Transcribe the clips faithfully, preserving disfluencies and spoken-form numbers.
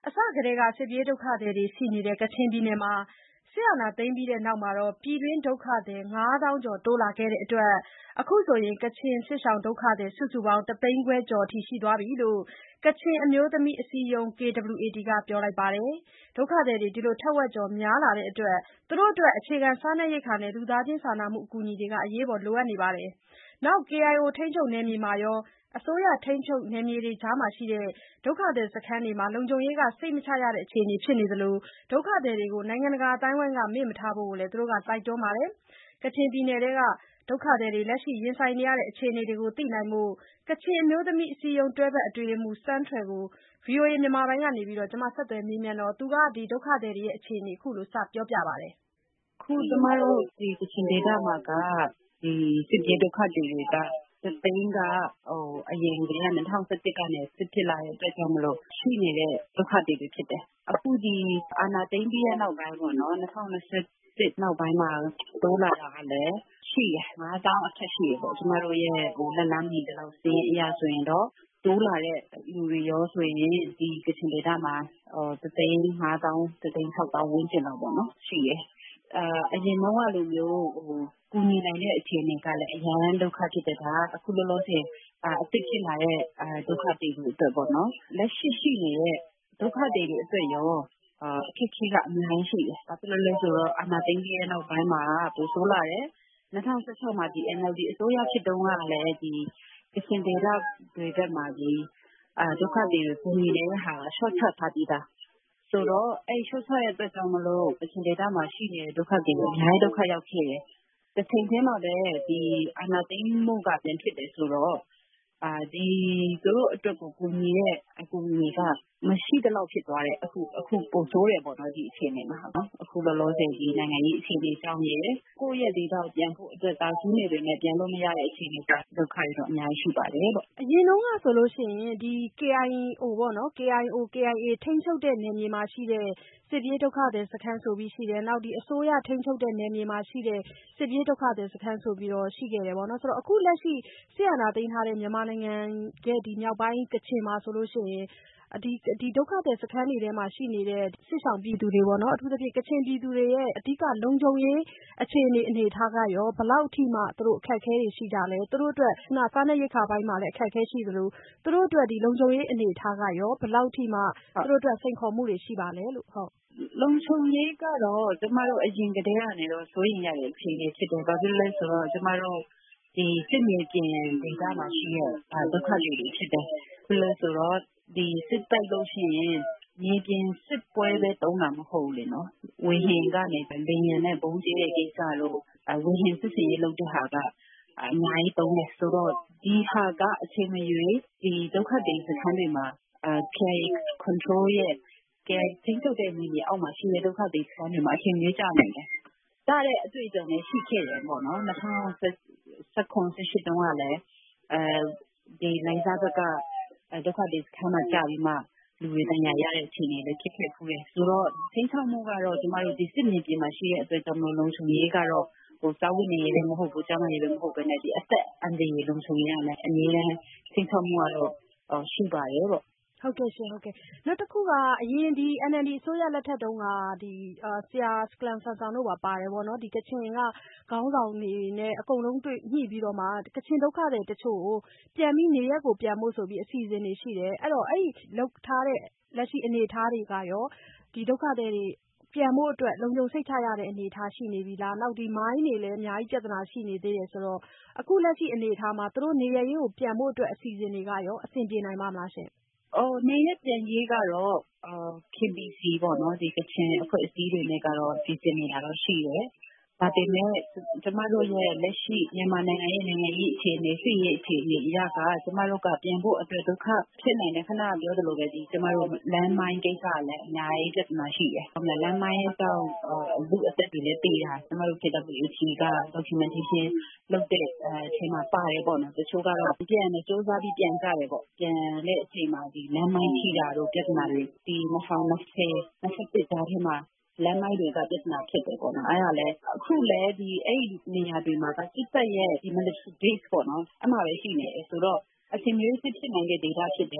အစကတည်းကစစ်ပြေးဒုက္ခသည်တွေရှိနေတဲ့ကချင်ပြည်နယ်မှာစစ်အာဏာသိမ်းပြီးနောက်မှာပြည်တွင်းဒုက္ခသည်ငါးသောင်းကျော်တိုးလာခဲ့တဲ့အတွက်အခုဆိုရင်ကချင်စစ်ရှောင်ဒုက္ခသည်စုစုပေါင်းတစ်သိန်းခွဲကျော်အထိရှိသွားပြီလို့ကချင်အမျိုးသမီးအစည်းအရုံး ကေ ဒဘလျူ အေ တီ ကပြောလိုက်ပါတယ်။ဒုက္ခသည်တွေဒီလိုထက်ဝက်ကျော်များလာတဲ့အတွက်သူတို့အတွက်အခြေခံစားနပ်ရိက္ခာနဲ့လူသားချင်းစာနာမှုအကူအညီတွေအရေးပေါ်လိုအပ်နေပါတယ်။နောက် ကေအိုင်အို ထိန်းချုပ်နယ်မြေမှာရောအစိုးရထိန်းချုပ်နယ်မြေတွေကြားမှာရှိတဲ့ဒုက္ခသည်စခန်းတွေမှာလုံခြုံရေးကစိတ်မချရတဲ့အခြေအနေဖြစ်နေသလိုဒုက္ခသည်တွေကိုနိုင်ငံတကာအသိုင်းအဝိုင်းကမေ့မထားဖို့လည်းသူတို့ကတိုက်တွန်းပါတယ်။ကချင်ပြည်နယ်ထဲကဒုက္ခသည်တွေလက်ရှိရင်ဆိုင်နေရတဲ့အခြေအနေတွေကိုသိနိုင်ဖို့ကချင်အမျိုးသမီးအစည်းအရုံးတွဲဘက်အတွင်းရေးမှူးစန်းထွယ်ကို ဗွီအိုအေမြန်မာပိုင်းကနေဆက်သွယ်မေးမြန်းတော့သူကဒီဒုက္ခသည်တွေရဲ့အခြေအနေအခုလိုစပြောပြပါတယ်။အခုကျမတို့ဒီကချင်ဒေသမှာကဒီစစ်ပြေးဒုက္ခသည်တွေကတသိန်းကဟိုအရင်က၂၀၁၁ကနေစစ်ဖြစ်လာတဲ့အတွက်ကြောင့်မလို့ရှိနေတဲ့ဒုက္ခသည်တွေဖြစ်တယ်။အခုဒီအာဏာသိမ်းပြီးတဲ့နောက်ပိုင်းပေါ့နော်၂၀၂၁နောက်ပိုင်းမှာတိုးလာတာကလည်းရှိတယ်ငါးသောင်းအထက်ရှိတယ်ပေါ့ကျမတို့ရဲ့ဟိုလက်လန်းမီတလောက်စီးအရာဆိုရင်တော့တိုးလာတဲ့လူတွေရောဆိုရင်ဒီကချင်ဒေသမှာဟိုတသိန်းငါးသောင်းတသိန်း၆သောင်းဝန်းကျင်လောက်ပေါ့နော်ရှိတယ်။အာအရင်တော့ကလိုမျိုးဟိုကူညီနိုင်တဲ့အခြေအနေကလည်းအရန်ဒုက္ခဖြစ်တဲ့ဒါအခုလောလောဆယ်အာအစ်ဖြစ်လာတဲ့အာဒုက္ခတွေအတွက်ပေါ့နော်လက်ရှိရှိနေတဲ့ဒုက္ခတွေတွေအတွက်ရောအာအခက်အခဲကအများကြီးရှိတယ်။ဘာဖြစ်လို့လဲဆိုတော့အာဏာသိမ်းပြီးတဲ့နောက်ပိုင်းမှာပိုဆိုးလာတယ်။၂၀၁၆မှာဒီ en el de အစိုးရဖြစ်တုန်းကလည်းဒီကချင်ဒေသတွေဘက်မှာဒီအာဒုက္ခတွေကူညီနေတဲ့ဟာ short ချထားပြီးသား။ဆိုတော့အဲ short ချရဲ့အတွက်ကြောင့်မလို့ကချင်ဒေသမှာရှိနေတဲ့ဒုက္ခတွေအများကြီးဒုက္ခရောက်ခဲ့တယ်။တစ်ချိန်တည်းမှာပဲဒီအာဏာသိမ်းမှုကပြန်ဖြစ်တယ်ဆိုတော့အာဒီသူတို့အတွက်ကိုကူညီတဲ့အကူအညီကမရှိသလောက်ဖြစ်သွားတယ်အခုအခုပိုဆိုးတယ်ပေါ့နော်ဒီအခြေအနေမှာနော်အခုလောလောဆယ်ဒီနိုင်ငံရေးအခြေအနေကြောင့်ရယ်ကိုယ့်ရဲ့ဒေသကိုပြန်ဖို့အတွက်တာဆူးနေတွေနဲ့ပြန်လို့မရတဲ့အခြေအနေကဒုက္ခတွေတော့အများကြီးရှိပါတယ်ပေါ့အရင်တော့ကဆိုလို့ရှိရင်ဒီ ကေအိုင်အို ပေါ့နော် ကေအိုင်အို ကေအိုင်အေ ထိန်းချုပ်တဲ့နယ်မြေမှာရှိတဲ့စစ်ပြေးဒုက္ခသည်စခန်းဆိုပြီးရှိတယ်နောက်ဒီအစိုးရထိန်းချုပ်တဲ့နယ်မြေမှာရှိတဲ့စစ်ပြေးဒုက္ခသည်စခန်းဆိုပြီးတော့ရှိခဲ့တယ်ပေါ့နော်ဆိုတော့အခုလက်ရှိစစ်အာဏာသိမ်းထားတဲ့မြန်မာနိုင်ငံရဲ့ဒီမြောက်ပိုင်းကချင်မှာဆိုလို့ရှိရင်ဒီဒီဒုက္ခသည်စခန်းတွေထဲမှာရှိနေတဲ့စစ်ဆောင်ပြည်သူတွေပေါ့နော်အထူးသဖြင့်ကချင်ပြည်သူတွေရဲ့အဓိကလုံခြုံရေးအခြေအနေအနေထားကရောဘလောက်အထိမှသူတို့အခက်အခဲတွေရှိကြလဲသူတို့အတွက်ခုနစားနပ်ရိက္ခာပိုင်းမှာလည်းအခက်အခဲရှိသလိုသူတို့အတွက်ဒီလုံခြုံရေးအနေထားကရောဘလောက်အထိမှသူတို့အတွက်စိန်ခေါ်မှုတွေရှိပါလဲလို့ဟုတ်လုံခြုံရေးကတော့ကျမတို့အရင်ကတည်းကနေတော့စိုးရင်ရတဲ့အခြေအနေဖြစ်တယ်။ဘာဖြစ်လို့လဲဆိုတော့ကျမတို့ဒီစစ်မြေပြင်ဒေသမှာရှိတဲ့ဒုက္ခတွေဖြစ်တယ်။ဘယ်လိုဆိုတော့ဒီစစ်တိုက်လို့ရှိရင်မြေပြင်စစ်ပွဲပဲတုံးတာမဟုတ်ဘူးလေနော်။ဝေဟင်ကနေလေယာဉ်နဲ့ပုံကျဲတဲ့ကိစ္စလို့ဝေဟင်စစ်စင်ရေးလုပ်တဲ့ဟာကအများကြီးတုံးတယ်ဆိုတော့ဒီဟာကအချိန်မရွေးဒီဒုက္ခတွေစခန်းတွေမှာအာ K I A control ရဲ့ကဲထိန်းချုပ်တဲ့နေမြေအောက်မှာရှိတဲ့ဒုက္ခတွေစခန်းတွေမှာအချိန်ကြီးကြာနေတယ်။ဒါတဲ့အတွေ့အကြုံနဲ့ရှိခဲ့တယ်ပေါ့နော်၂၀၁၇ ၁၈တုန်းကလည်းအဲဒီနိုင်စားဘက်ကဒုက္ခတွေစခန်းမှာကြာပြီးမှလူတွေတန်ရာရတဲ့အခြေအနေတွေဖြစ်ခဲ့ဖူးတယ်။ဆိုတော့ထိန်းချုပ်မှုကတော့ကျမတို့ဒီစစ်မြေပြင်မှာရှိတဲ့အတွက်ကြောင့်လုံခြုံရေးကတော့ဟိုစာဝတ်နေရေးလည်းမဟုတ်ဘူးကျန်းမာရေးလည်းမဟုတ်ဘဲနဲ့ဒီအသက်အန္တရာယ်လုံခြုံရေးကလည်းအများနဲ့ထိန်းချုပ်မှုကတော့ရှိပါတယ်ပေါ့ဟုတ်ကဲ့ရှင်ဟုတ်ကဲ့နောက်တစ်ခုကအရင်ဒီ en el de အစိုးရလက်ထက်တုန်းကဒီဆရာစကလန်ဆန်ဆောင်တို့ပါပါတယ်ပေါ့နော်ဒီကချင်ကခေါင်းဆောင်နေနဲ့အကုန်လုံးတွေ့ညှိပြီးတော့မှကချင်ဒုက္ခတွေတချို့ကိုပြန်ပြီးနေရက်ကိုပြန်ဖို့ဆိုပြီးအစီအစဉ်တွေရှိတယ်အဲ့တော့အဲ့ဒီလောက်ထားတဲ့လက်ရှိအနေအထားတွေကရောဒီဒုက္ခတွေပြန်ဖို့အတွက်လုံခြုံစိတ်ချရတဲ့အနေအထားရှိနေပြီလားနောက်ဒီမိုင်းတွေလည်းအများကြီးပြဿနာရှိနေသေးတယ်ဆိုတော့အခုလက်ရှိအနေအထားမှာသူတို့နေရက်ရေးကိုပြန်ဖို့အတွက်အစီအစဉ်တွေကရောအဆင်ပြေနိုင်ပါမလားရှင်အော်နေရပြန်ရေးကတော့အာ K B C ပေါ့နော်ဒီကချင်အဖွဲ့အစည်းတွေနဲ့ကတော့ဒီစင်နေတာတော့ရှိတယ်။ဒါပေမဲ့ကျမတို့ရဲ့လက်ရှိမြန်မာနိုင်ငံရဲ့နိုင်ငံရေးအခြေအနေစစ်ရေးအခြေအနေအရကကျမတို့ကပြန်ဖို့အတွက်ဒုက္ခဖြစ်နိုင်တယ်ခဏပြောသလိုပဲဒီကျမတို့လမ်းမိုင်းကိစ္စလည်းအများကြီးပြဿနာရှိတယ်။လမ်းမိုင်းကြောင့်လူအသက်တွေလည်းတည်တာကျမတို့ K W G က documentation လုပ်တဲ့အချိန်မှာပါတယ်ပေါ့နော်တချို့ကတော့ပြန်နေစူးစမ်းပြီးပြန်ကြတယ်ပေါ့ပြန်တဲ့အချိန်မှာဒီလမ်းမိုင်းထိတာတို့ပြဿနာတွေဒီ၂၀၂၀ ၂၁ကြားထဲမှာလမ်းမိုင်းတွေကပြဿနာဖြစ်တယ်ပေါ့နော်အဲ့ဒါလည်းအခုလည်းဒီအဲ့ဒီနေရာတွေမှာကစစ်တပ်ရဲ့ဒီ military base ပေါ့နော်အမှားပဲရှိနေတယ်ဆိုတော့အချိန်မျိုးစစ်ဖြစ်နိုင်တဲ့ဒေသဖြစ်တယ်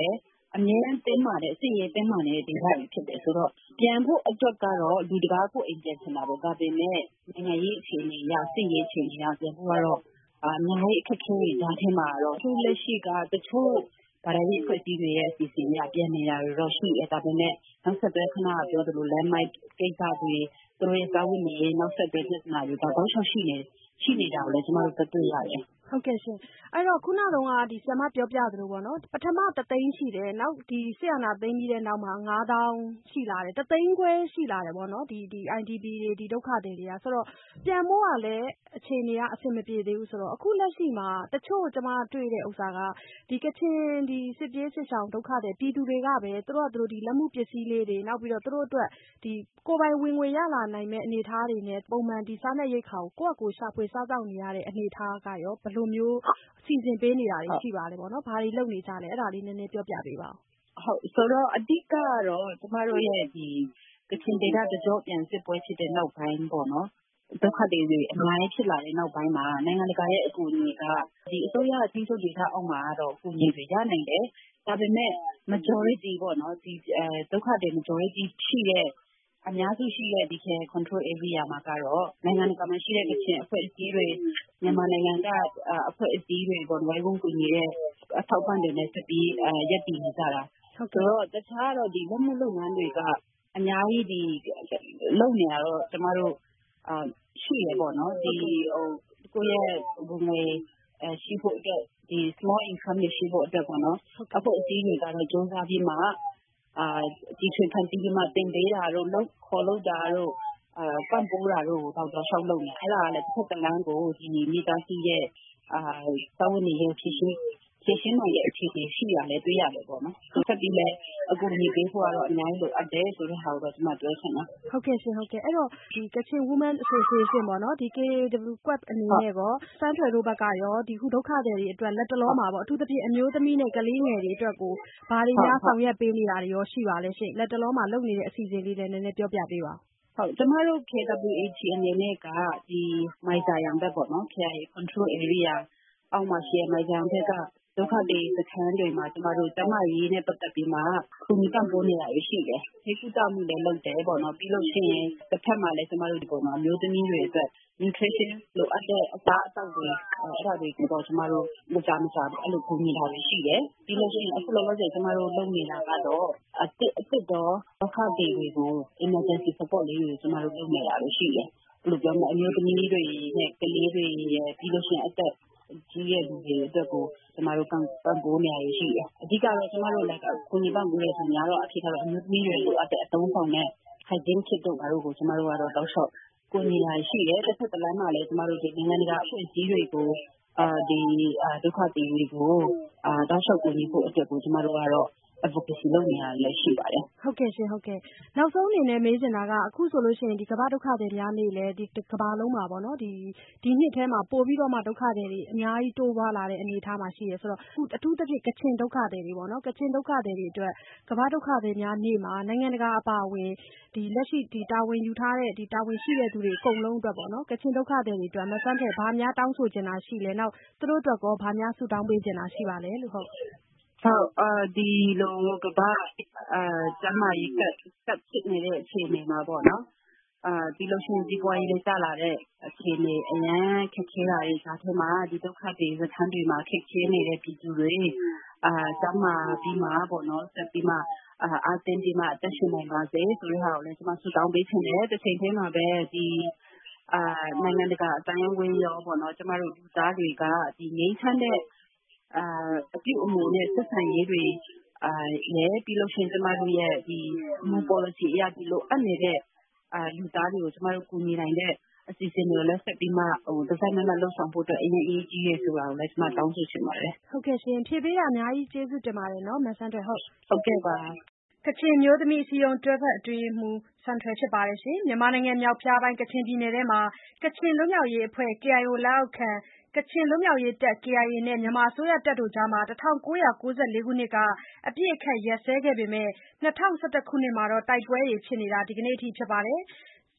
အမြဲတမ်းတင်းမာတဲ့စစ်ရေးတင်းမာနေတဲ့ဒေသတွေဖြစ်တယ်ဆိုတော့ပြန်ဖို့အတွက်ကတော့လူတကာကိုအိမ်ပြန်ချင်တာပေါ့ဒါပေမဲ့နိုင်ငံရေးအခြေအနေအရစစ်ရေးအခြေအနေအရပြန်ဖို့ကတော့အာနိုင်ငံရေးအခက်အခဲတွေကြားထဲမှာတော့သူလက်ရှိကတချို့ဗလာရီအဖွဲ့အစည်းတွေရဲ့အစီအစဉ်အရပြန်နေတာတွေတော့ရှိတယ်ဒါပေမဲ့နောက်ဆက်တွဲခဏပြောသလို landmine ကိစ္စတွေသူတို့ရဲ့စာဝတ်နေရေးနောက်ဆက်တွဲပြဿနာတွေတော့တော့ရှိနေရှိနေတာကိုလည်းကျမတို့တွေ့ရတယ်ဟုတ်ကဲ့ရှင်အဲ့တော့ခုနတုန်းကဒီဆရာမပြောပြသလိုပေါ့နော်ပထမတသိန်းရှိတယ်နောက်ဒီဆရာနာသိန်းပြီးတဲ့နောက်မှာငါးသောင်းရှိလာတယ်တသိန်းခွဲရှိလာတယ်ပေါ့နော်ဒီဒီ I D P တွေဒီဒုက္ခတွေတွေကဆိုတော့ပြန်မို့ကလည်းအခြေအနေကအဆင်မပြေသေးဘူးဆိုတော့အခုလက်ရှိမှာတချို့ကျမတွေ့တဲ့ဥစ္စာကဒီကချင်ဒီစစ်ပြေးစစ်ဆောင်ဒုက္ခတွေပြည်သူတွေကပဲသူတို့ကသူတို့ဒီလက်မှုပစ္စည်းလေးတွေနောက်ပြီးတော့သူတို့အတွက်ဒီကိုယ်ပိုင်ဝင်ငွေရလာနိုင်မဲ့အနေအထားတွေနဲ့ပုံမှန်ဒီစားနပ်ရိက္ခာကိုကိုယ့်အကိုရှာဖွေစားသောက်နေရတဲ့အနေအထားကရောဘယ်လိုမျိုးအစီအစဉ်ပေးနေတာတွေရှိပါလဲပေါ့နော်ဘာတွေလုပ်နေကြလဲအဲ့ဒါလေးနည်းနည်းပြောပြပေးပါဦးဟုတ်ဆိုတော့အဓိကကတော့ကျမတို့ရဲ့ဒီကချင်ဒေသတကြောပြန်စစ်ပွဲဖြစ်တဲ့နောက်ပိုင်းပေါ့နော်ဒုက္ခတွေတွေအများကြီးဖြစ်လာတဲ့နောက်ပိုင်းမှာနိုင်ငံတကာရဲ့အကူအညီကဒီအစိုးရအချင်းချုပ်ဒေသအောက်မှာတော့အကူအညီတွေရနိုင်တယ်ဒါပေမဲ့ majority ပေါ့နော်ဒီအဲဒုက္ခတွေ majority ရှိတဲ့အများစုရှိတဲ့ဒီ control area မှာကတော့နိုင်ငံတကာမှာရှိတဲ့ကချင်အဖွဲ့အစည်းတွေမြန်မာနိုင်ငံကအဖွဲ့အစည်းတွေပေါ့ဝိုင်းဝန်းကူညီတဲ့အထောက်ပံ့တွေနဲ့ဆက်ပြီးရပ်တည်နေကြတာဆိုတော့တခြားတော့ဒီလက်မှုလုပ်ငန်းတွေကအများကြီးဒီလုပ်နေရတော့ကျမတို့အာရှိရပေါ့နော်ဒီဟိုကိုယ့်ရဲ့ဝင်ငွေရှိဖို့အတွက်ဒီ small income ရှိဖို့အတွက်ပေါ့နော်အဖွဲ့အစည်းတွေကတော့စူးစမ်းပြီးမှအာဒီထွေဖန်တီးပြီးမှတင်ပေးတာတို့လောက်ခေါ်လို့တာတို့အာပံ့ပိုးတာတို့တော့တော့ရှောက်လုပ်နေအဲ့ဒါကလည်းတစ်ဖက်ကလမ်းကိုဒီမိသားစုရဲ့အာစာဝန်နေရေးဖြစ်ရှိဖြစ်ရှင်းနိုင်တဲ့အခြေအနေရှိရလဲတွေ့ရတယ်ပေါ့နော်။ဆက်ပြီးလည်းအကူအညီပေးဖို့ကတော့အများကြီးလိုအပ်တယ်ဆိုတဲ့ဟာကိုတော့ကျွန်မပြောချင်တာ။ဟုတ်ကဲ့ရှင်ဟုတ်ကဲ့အဲ့တော့ဒီကချင် Women Association ပေါ့နော်ဒီ K W Q U B အနေနဲ့ကောစမ်းထွယ်တို့ဘက်ကရောဒီခုဒုက္ခတွေတွေအတွက်လက်တလုံးမှာပေါ့အထူးသဖြင့်အမျိုးသမီးနဲ့ကလေးငယ်တွေအတွက်ကိုဘာတွေများဆောင်ရွက်ပေးနေတာတွေရောရှိပါလဲရှင်လက်တလုံးမှာလုပ်နေတဲ့အစီအစဉ်လေးလည်းနည်းနည်းပြောပြပေးပါဟုတ်ကျမတို့ K W A G အနေနဲ့ကဒီမိုင်ဂျာယန်ဘက်ပေါ့နော် K I A Control Area အောက်မှာရှိတဲ့မိုင်ဂျာယန်ဘက်ကဒုက္ခတွေစခန်းတွေမှာကျမတို့ကျမရေးနဲ့ပတ်သက်ပြီးမှခုန်ပံ့ပိုးနေတာရှိတယ်။ဒီကုသမှုလည်းလုပ်တယ်ပေါ့နော်ပြီးလို့ရှိရင်တစ်ဖက်မှာလည်းကျမတို့ဒီပုံမှာမျိုးသမီးတွေအတွက် nutrition လိုအပ်တဲ့အစားအသောက်တွေအဲ့ဒါတွေကိုတော့ကျမတို့မကြမကြအဲ့လိုပုံနေတာတွေရှိတယ်။ပြီးလို့ရှိရင်အခုလောလောဆယ်ကျမတို့လုပ်နေတာကတော့အစ်အစ်တော့ဒုက္ခတွေကို emergency support လေးတွေကျမတို့လုပ်နေတာတွေရှိတယ်။ဘယ်လိုပြောမလဲအမျိုးသမီးတွေနဲ့ကလေးတွေရဲ့ပြီးလို့ရှိရင်အသက်ကြီးရဲ့လူတွေအတွက်ကိုကျမတို့ပံ့ပံ့ပိုးနေရရှိတယ်။အဓိကတော့ကျမတို့လည်းကိုကြီးပံ့ပိုးရဆိုများတော့အဖြစ်ကတော့အမျိုးသမီးတွေလိုအပ်တဲ့အသုံးဆောင်နဲ့ hygiene kit တို့အားတို့ကိုကျမတို့ကတော့တောက်လျှောက်ကိုညီလာရှိတယ်။တစ်ဖက်တစ်လမ်းမှာလည်းကျမတို့ဒီနိုင်ငံတကာအဖွဲ့အစည်းတွေကိုအာဒီဒုက္ခသည်တွေကိုအာတောက်လျှောက်ကိုညီဖို့အတွက်ကိုကျမတို့ကတော့ advocacy လုပ်နေရလည်းရှိပါတယ်။ဟုတ်ကဲ့ရှင်ဟုတ်ကဲ့နောက်ဆုံးအနေနဲ့မေးချင်တာကအခုဆိုလို့ရှိရင်ဒီကမ္ဘာဒုက္ခသည်များနေ့လည်းဒီကမ္ဘာလုံးမှာပေါ့နော်ဒီဒီနှစ်ထဲမှာပို့ပြီးတော့မှဒုက္ခသည်တွေအများကြီးတိုးပွားလာတဲ့အနေအထားမှာရှိရဆိုတော့အခုအထူးသဖြင့်ကချင်ဒုက္ခသည်တွေပေါ့နော်ကချင်ဒုက္ခသည်တွေအတွက်ကမ္ဘာဒုက္ခသည်များနေ့မှာနိုင်ငံတကာအပါအဝင်ဒီလက်ရှိဒီတာဝန်ယူထားတဲ့ဒီတာဝန်ရှိတဲ့သူတွေအကုန်လုံးအတွက်ပေါ့နော်ကချင်ဒုက္ခသည်တွေအတွက်မဆန်းတဲ့ဘာများတောင်းဆိုချင်တာရှိလဲနောက်သူတို့အတွက်ကောဘာများဆုတောင်းပေးချင်တာရှိပါလဲလို့ဟုတ်ဟုတ်အာဒီလိုကဘာအာကျမကြီးကတက်ဖြစ်နေတဲ့အခြေအနေမှာပေါ့နော်အာဒီလိုရှင်ဒီပွားရေးလေးကြလာတဲ့အခြေအနေအရန်ခက်ခဲတာတွေဈာထဲမှာဒီဒုက္ခတွေစခန်းတွေမှာခက်ခဲနေတဲ့ပြည်သူတွေအာကျမပြီးမှာပေါ့နော်ဆက်ပြီးမှအာအတင်းဒီမှာအသက်ရှင်နိုင်ပါစေဆိုတဲ့ဟာကိုလည်းကျမဆုတောင်းပေးချင်တယ်တစ်ချိန်တည်းမှာပဲဒီအာနိုင်ငံတကာအတိုင်းအဝန်းရောပေါ့နော်ကျမတို့လူသားတွေကဒီငြိမ်းချမ်းတဲ့အာအပြုအမူနဲ့ဆက်ဆံရေးတွေအာလည်းပြီးလို့ရှိရင်ကျမတို့ရဲ့ဒီမူ policy အရဒီလိုအပ်နေတဲ့အာလူသားတွေကိုကျမတို့ကူညီနိုင်တဲ့အစီအစဉ်တွေကိုလည်းဆက်ပြီးမှဟိုဒီဇိုင်းနဲ့လှုပ်ဆောင်ဖို့အတွက်အရင်အရေးကြီးရဆိုတာကိုလည်းကျမတောင်းဆိုချင်ပါတယ်ဟုတ်ကဲ့ရှင်ဖြည့်ပေးတာအများကြီးကျေးဇူးတင်ပါတယ်နော်မဆန်းတွေဟုတ်ဟုတ်ကဲ့ပါကချင်မျိုးသမီးအစည်းအရုံးတွဲဖက်အတွင်းမှူးစံထွယ်ဖြစ်ပါတယ်ရှင်မြန်မာနိုင်ငံမြောက်ဖျားပိုင်းကချင်ပြည်နယ်ထဲမှာကချင်လွတ်မြောက်ရေးအဖွဲ့ K I O လက်အောက်ခံကချင်လွတ်မြောက်ရေးတပ် K I A နဲ့မြန်မာအစိုးရတပ်တို့ကြား၁၉၉၄ခုနှစ်ကအပစ်အခတ်ရပ်စဲခဲ့ပေမဲ့၂၀၁၁ခုနှစ်မှာတိုက်ပွဲတွေဖြစ်နေတာဒီကနေ့အထိဖြစ်ပါတယ်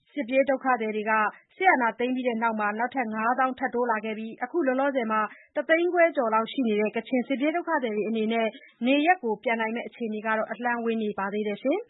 စစ်ပြေးဒုက္ခသည်တွေက စစ်အာဏာသိမ်းပြီးနောက် နောက်ထပ် ငါးသောင်းထပ်တိုးလာခဲ့ပြီး အခုလောလောဆယ် တသိန်းခွဲကျော်လောက်ရှိနေတဲ့ ကချင်စစ်ပြေးဒုက္ခသည်တွေအနေနဲ့ နေရပ်ပြန်နိုင်မယ့်အခြေအနေကတော့ အလှမ်းဝေးနေပါသေးတယ်။